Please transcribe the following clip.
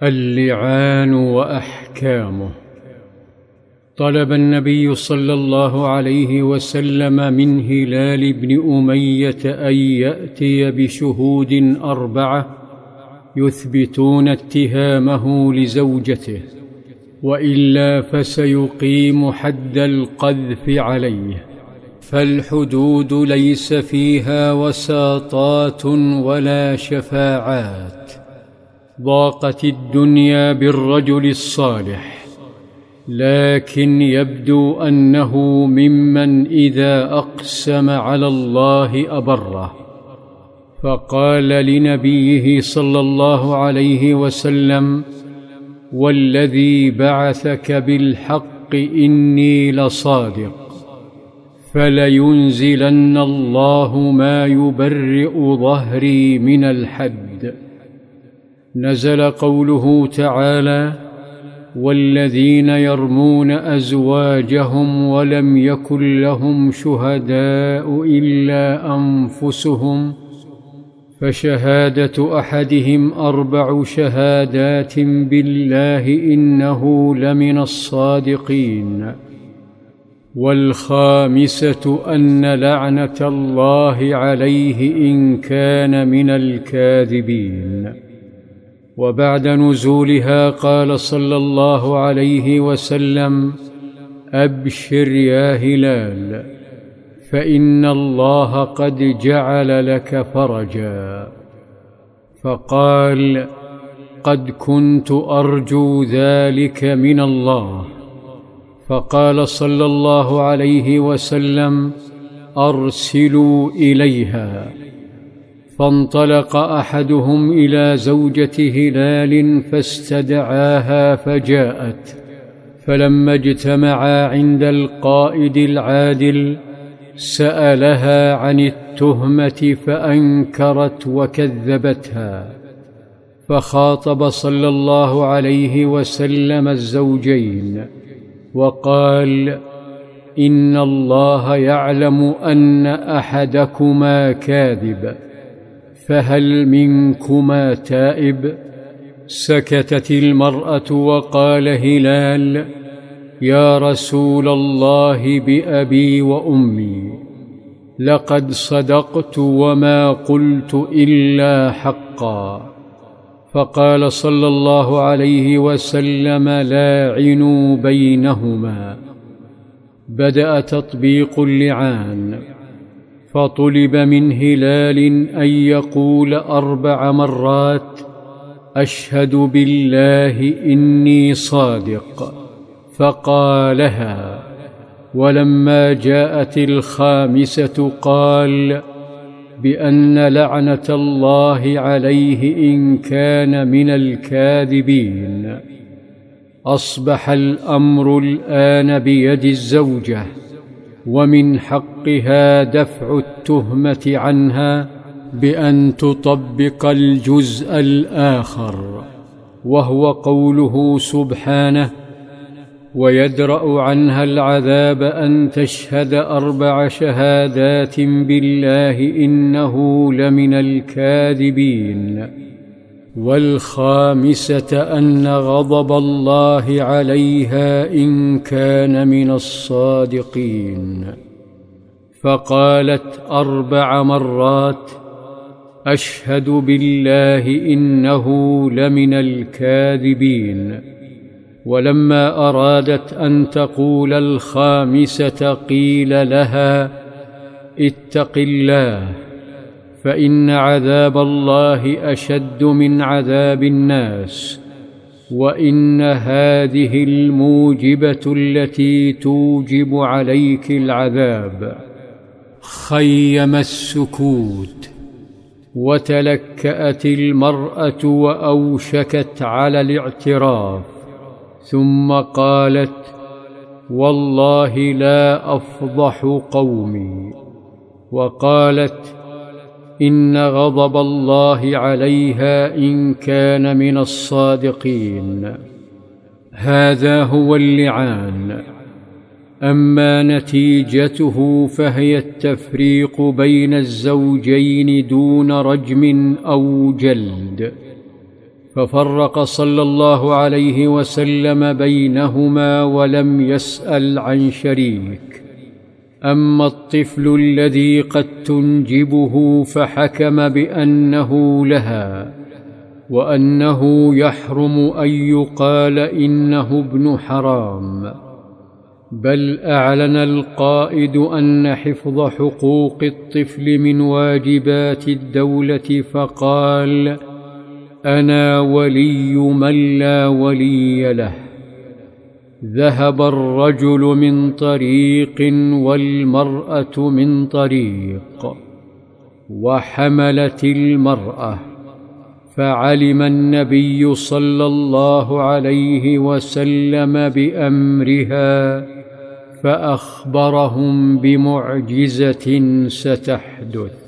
اللعان وأحكامه. طلب النبي صلى الله عليه وسلم من هلال بن أمية أن يأتي بشهود 4 يثبتون اتهامه لزوجته، وإلا فسيقيم حد القذف عليه، فالحدود ليس فيها وساطات ولا شفاعات. ضاقت الدنيا بالرجل الصالح، لكن يبدو أنه ممن إذا أقسم على الله أبره، فقال لنبيه صلى الله عليه وسلم: والذي بعثك بالحق إني لصادق، فلينزلن الله ما يبرئ ظهري من الحد. نزل قوله تعالى: والذين يرمون أزواجهم ولم يكن لهم شهداء إلا أنفسهم فشهادة أحدهم 4 شهادات بالله إنه لمن الصادقين، والخامسة أن لعنة الله عليه إن كان من الكاذبين. وبعد نزولها قال صلى الله عليه وسلم: أبشر يا هلال، فإن الله قد جعل لك فرجا. فقال: قد كنت أرجو ذلك من الله. فقال صلى الله عليه وسلم: أرسلوا إليها. فانطلق أحدهم إلى زوجة هلال فاستدعاها فجاءت، فلما اجتمعا عند القائد العادل سألها عن التهمة فأنكرت وكذبتها، فخاطب صلى الله عليه وسلم الزوجين وقال: إن الله يعلم أن أحدكما كاذب، فهل منكما تائب؟ سكتت المرأة وقال هلال: يا رسول الله بأبي وأمي، لقد صدقت وما قلت إلا حقا. فقال صلى الله عليه وسلم: لاعنوا بينهما. بدأ تطبيق اللعان، فطلب من هلال أن يقول 4 مرات: أشهد بالله إني صادق، فقالها. ولما جاءت الخامسة قال: بأن لعنة الله عليه إن كان من الكاذبين. أصبح الأمر الآن بيد الزوجة، ومن حقها دفع التهمة عنها بأن تطبق الجزء الآخر، وهو قوله سبحانه: ويدرأ عنها العذاب أن تشهد 4 شهادات بالله إنه لمن الكاذبين، والخامسة أن غضب الله عليها إن كان من الصادقين. فقالت 4 مرات: أشهد بالله إنه لمن الكاذبين. ولما أرادت أن تقول الخامسة قيل لها: اتق الله، فإن عذاب الله أشد من عذاب الناس، وإن هذه الموجبة التي توجب عليك العذاب. خيم السكوت، وتلكأت المرأة وأوشكت على الاعتراف، ثم قالت: والله لا أفضح قومي. وقالت: إن غضب الله عليها إن كان من الصادقين. هذا هو اللعان. أما نتيجته فهي التفريق بين الزوجين دون رجم أو جلد، ففرق صلى الله عليه وسلم بينهما ولم يسأل عن شريك. أما الطفل الذي قد تنجبه فحكم بأنه لها، وأنه يحرم أن يقال إنه ابن حرام، بل أعلن القائد أن حفظ حقوق الطفل من واجبات الدولة، فقال: أنا ولي من لا ولي له. ذهب الرجل من طريق والمرأة من طريق، وحملت المرأة، فعلم النبي صلى الله عليه وسلم بأمرها، فأخبرهم بمعجزة ستحدث.